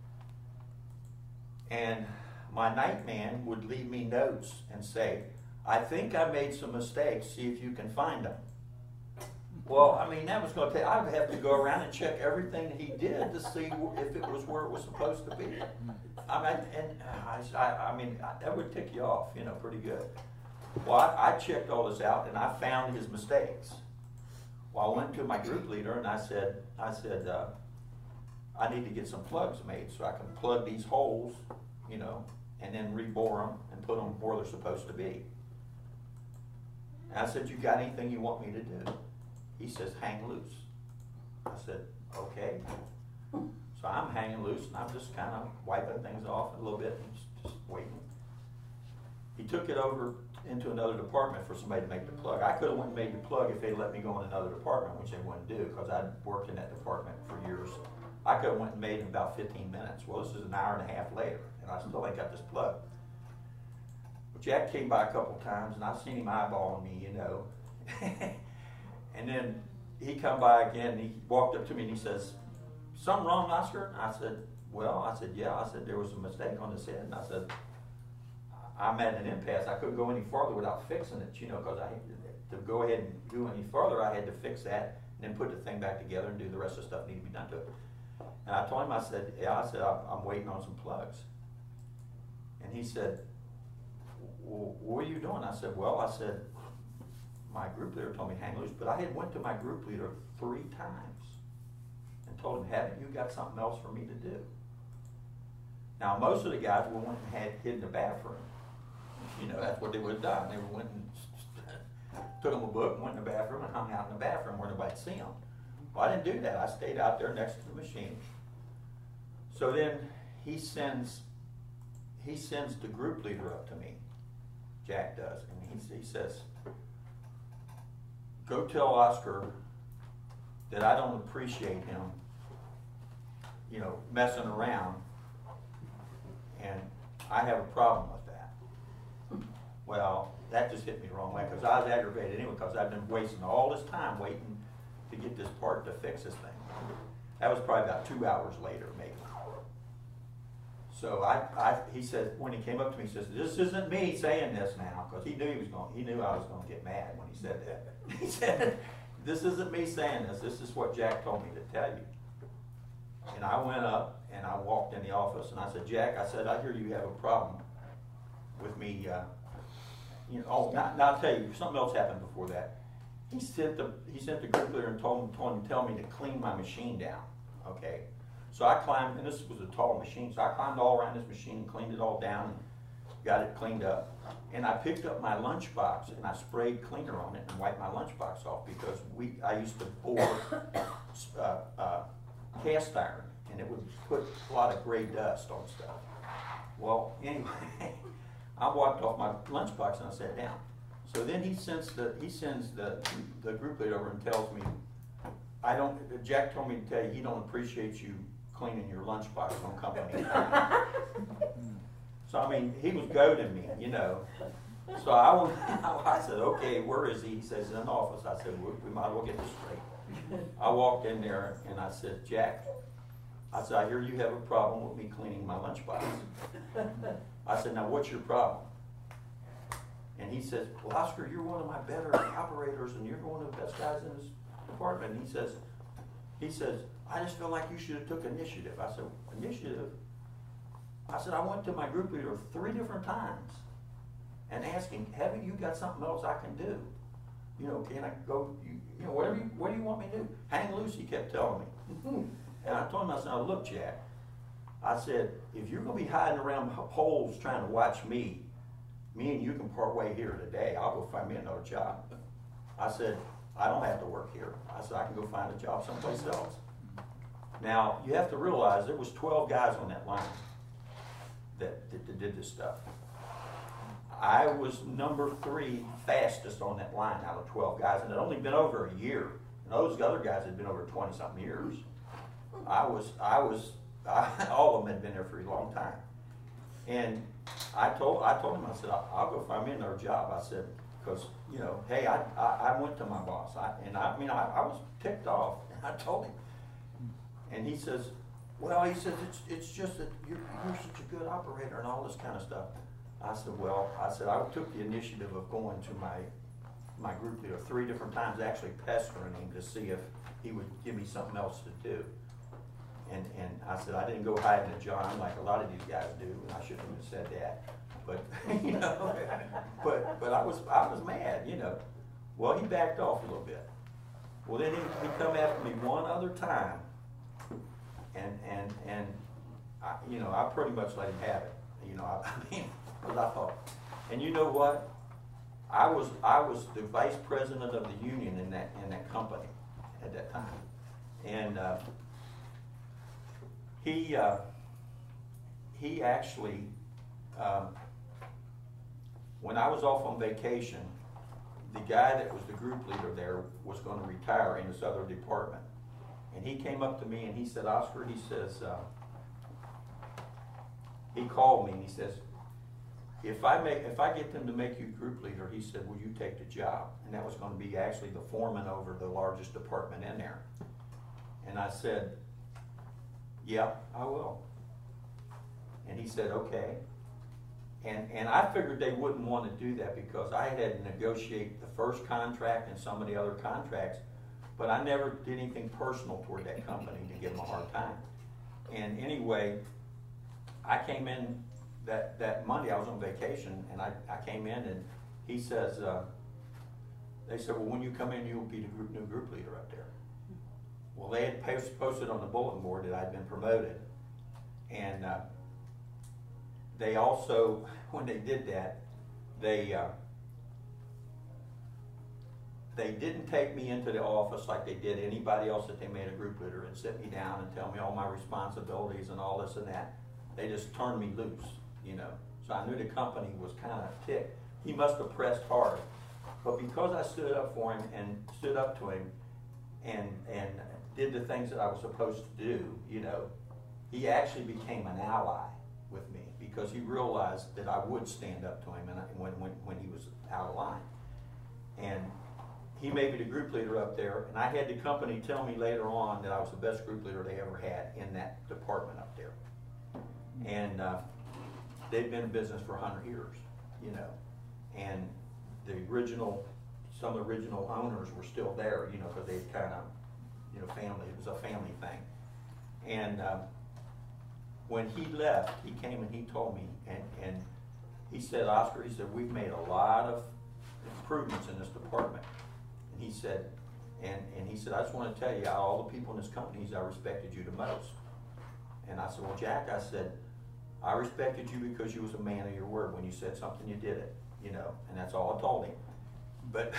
Speaker 2: And my night man would leave me notes and say, I think I made some mistakes, see if you can find them. Well, I mean, that was going to take, I would have to go around and check everything that he did to see if it was where it was supposed to be. I mean, and I, I mean, that would tick you off, you know, pretty good. Well, I, I checked all this out, and I found his mistakes. Well, I went to my group leader, and I said, I said, uh, I need to get some plugs made so I can plug these holes, you know, and then rebore them and put them where they're supposed to be. And I said, you got anything you want me to do? He says, hang loose. I said, okay. So I'm hanging loose, and I'm just kind of wiping things off a little bit and just, just waiting. He took it over into another department for somebody to make the plug. I could have went and made the plug if they let me go in another department, which they wouldn't do because I'd worked in that department for years. I could have went and made it in about fifteen minutes. Well, this is an hour and a half later, and I still ain't got this plug. But Jack came by a couple times, and I seen him eyeballing me, you know. And then he come by again, and he walked up to me, and he says, something wrong, Oscar? And I said, well, I said, yeah. I said, there was a mistake on this head. And I said, I'm at an impasse. I couldn't go any farther without fixing it, you know, because I to go ahead and do any further, I had to fix that and then put the thing back together and do the rest of the stuff that needed to be done to it. And I told him, I said, yeah, I said, I'm, I'm waiting on some plugs. And he said, well, what are you doing? I said, well, I said, my group leader told me hang loose, but I had went to my group leader three times and told him, haven't you got something else for me to do? Now, most of the guys were went and had hid in the bathroom. You know, that's what they would have done. They went and took them a book and went in the bathroom and hung out in the bathroom where nobody'd see them. Well, I didn't do that. I stayed out there next to the machine. So then he sends, he sends the group leader up to me. Jack does, and he, he says, go tell Oscar that I don't appreciate him, you know, messing around, and I have a problem with that. Well, that just hit me the wrong way because I was aggravated anyway because I've been wasting all this time waiting to get this part to fix this thing. That was probably about two hours later, maybe. So I, I, he said, when he came up to me, he says, this isn't me saying this now, because he knew he was going, he knew I was going to get mad when he said that. He said, this isn't me saying this, this is what Jack told me to tell you. And I went up and I walked in the office and I said, Jack, I said, I hear you have a problem with me, uh, you know, oh, not, not, I'll tell you, something else happened before that. He sent the, he sent the group leader and told him, told him to tell me to clean my machine down, okay? So I climbed, and this was a tall machine, so I climbed all around this machine and cleaned it all down and got it cleaned up. And I picked up my lunchbox and I sprayed cleaner on it and wiped my lunchbox off because we, I used to bore uh, uh, cast iron and it would put a lot of gray dust on stuff. Well, anyway, I wiped off my lunchbox and I sat down. So then he sends the he sends the the group leader over and tells me, I don't. Jack told me to tell you he don't appreciate you cleaning your lunchbox on company time. So I mean, he was goading me, you know. So I went, I said, okay, where is he? He says in the office. I said, we, we might as well get this straight. I walked in there and I said, Jack, I said, I hear you have a problem with me cleaning my lunchbox. I said, now what's your problem? And he says, well, Oscar, you're one of my better operators and you're one of the best guys in this department. And he says, he says, I just feel like you should have took initiative. I said, initiative? I said, I went to my group leader three different times and asked him, haven't you got something else I can do? You know, can I go, you, you know, whatever you, what do you want me to do? Hang loose, he kept telling me. And I told him, I said, now look, Jack, I said, if you're going to be hiding around poles trying to watch me, me and you can part way here today. I'll go find me another job. I said, I don't have to work here. I said, I can go find a job someplace else. Now, you have to realize there was twelve guys on that line that, that, that did this stuff. I was number three fastest on that line out of twelve guys, and it had only been over a year. And those other guys had been over twenty-something years. I was, I was, I, all of them had been there for a long time. And I told, I told him, I said, I'll, I'll go find me another job. I said, because, you know, hey, I, I, I went to my boss, I, and I, I mean, I, I was ticked off. I told him. And he says, well, he says, it's, it's just that you're, you're such a good operator and all this kind of stuff. I said, well, I said, I took the initiative of going to my, my group leader three different times, actually pestering him to see if he would give me something else to do. And, and I said, I didn't go hide in a John like a lot of these guys do, and I shouldn't have said that. But, you know, but, but I was, I was mad, you know. Well, he backed off a little bit. Well, then he, he come after me one other time, and, and, and, I, you know, I pretty much let him have it. You know, I, I mean, because I thought, and you know what? I was, I was the vice president of the union in that, in that company at that time. And, uh, He uh, he actually, um, when I was off on vacation, the guy that was the group leader there was going to retire in this other department, and he came up to me and he said, Oscar, he says, uh, he called me and he says, if I make if I get them to make you group leader, he said, will you take the job? And that was going to be actually the foreman over the largest department in there. And I said, yeah, I will. And he said, okay. And and I figured they wouldn't want to do that because I had to negotiate the first contract and some of the other contracts, but I never did anything personal toward that company to give them a hard time. And anyway, I came in that, that Monday, I was on vacation, and I, I came in and he says, uh, they said, well, when you come in, you'll be the group, new group leader up there. Well, they had post, posted on the bulletin board that I'd been promoted. And uh, they also, when they did that, they uh, they didn't take me into the office like they did anybody else that they made a group leader and sit me down and tell me all my responsibilities and all this and that. They just turned me loose, you know. So I knew the company was kind of ticked. He must have pressed hard. But because I stood up for him and stood up to him and and did the things that I was supposed to do, you know, he actually became an ally with me because he realized that I would stand up to him and I, when, when, when he was out of line. And he made me the group leader up there, and I had the company tell me later on that I was the best group leader they ever had in that department up there. And uh, they'd been in business for a hundred years, you know. And the original some original owners were still there, you know, because they kind of, you know, family, it was a family thing. And um, when he left, he came and he told me, and, and he said, Oscar, he said, we've made a lot of improvements in this department. And he said, and, and he said, I just want to tell you, out of all the people in this company, I respected you the most. And I said, well, Jack, I said, I respected you because you was a man of your word. When you said something, you did it, you know, and that's all I told him. But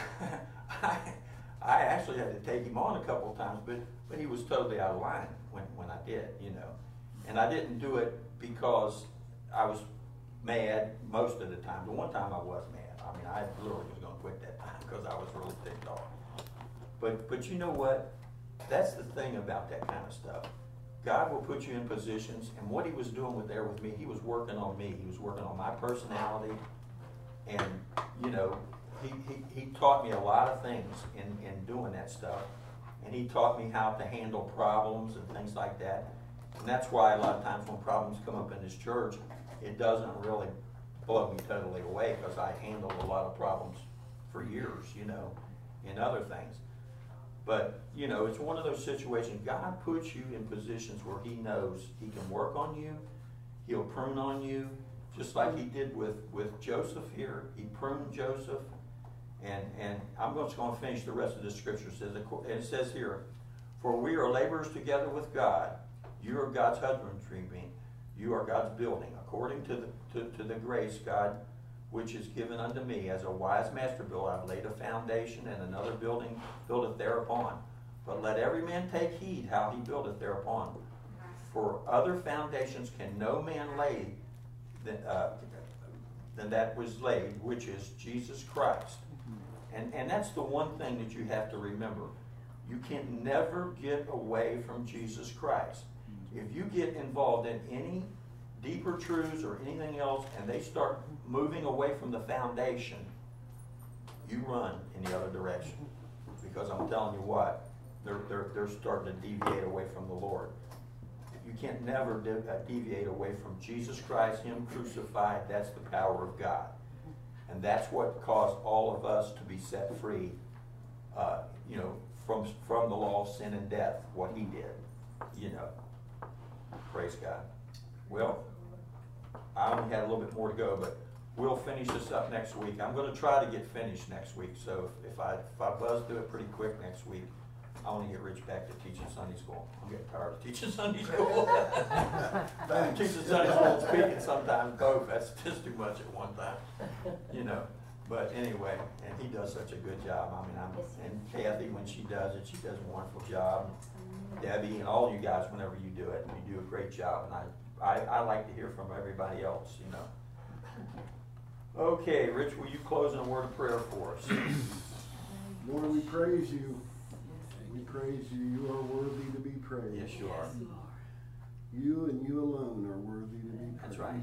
Speaker 2: I, I actually had to take him on a couple of times, but, but he was totally out of line when, when I did, you know. And I didn't do it because I was mad most of the time. The one time I was mad. I mean, I literally was going to quit that time because I was really ticked off. But, but you know what? That's the thing about that kind of stuff. God will put you in positions, and what he was doing with there with me, he was working on me. He was working on my personality, and, you know, he, he, he taught me a lot of things in, in doing that stuff. And he taught me how to handle problems and things like that. And that's why a lot of times when problems come up in this church, it doesn't really blow me totally away, because I handled a lot of problems for years, you know, in other things. But, you know, it's one of those situations, God puts you in positions where he knows he can work on you, he'll prune on you, just like he did with, with Joseph here. He pruned Joseph. And, and I'm just going to finish the rest of the scripture. It says, and it says here, for we are laborers together with God. You are God's husbandry, you are God's building, according to the, to, to the grace God which is given unto me. As a wise master builder, I've laid a foundation, and another building buildeth thereupon. But let every man take heed how he buildeth thereupon. For other foundations can no man lay than, uh, than that was laid, which is Jesus Christ. And, and that's the one thing that you have to remember. You can never get away from Jesus Christ. If you get involved in any deeper truths or anything else, and they start moving away from the foundation, you run in the other direction. Because I'm telling you what, they're, they're, they're starting to deviate away from the Lord. You can't never de- uh, deviate away from Jesus Christ, him crucified. That's the power of God. And that's what caused all of us to be set free, uh, you know, from, from the law of sin and death, what he did, you know. Praise God. Well, I only had a little bit more to go, but we'll finish this up next week. I'm going to try to get finished next week, so if, if I if I buzz through it pretty quick next week, I want to get Rich back to teaching Sunday school. I'm getting tired of teaching Sunday school. Teaching Sunday school and speaking sometimes both. That's just too much at one time, you know. But anyway, and he does such a good job. I mean, I'm, and Kathy, when she does it, she does a wonderful job. Debbie and all you guys, whenever you do it, you do a great job. And I, I, I like to hear from everybody else, you know. Okay, Rich, will you close in a word of prayer for us?
Speaker 6: Lord, we praise you. We praise you. You are worthy to be praised.
Speaker 2: Yes, you are.
Speaker 6: You and you alone are worthy to be praised.
Speaker 2: That's right.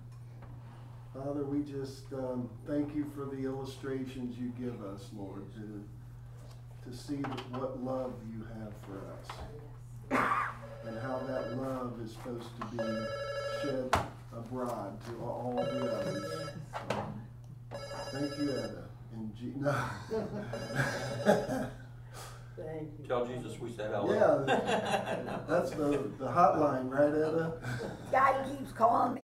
Speaker 6: Father, we just um, thank you for the illustrations you give us, Lord, to to see what love you have for us, and how that love is supposed to be shed abroad to all the others. Thank you, Etta. In G- no.
Speaker 3: Thank you.
Speaker 2: Tell Jesus we said hello.
Speaker 6: Yeah, that's the, the hotline, right, Etta?
Speaker 3: Guy keeps calling me.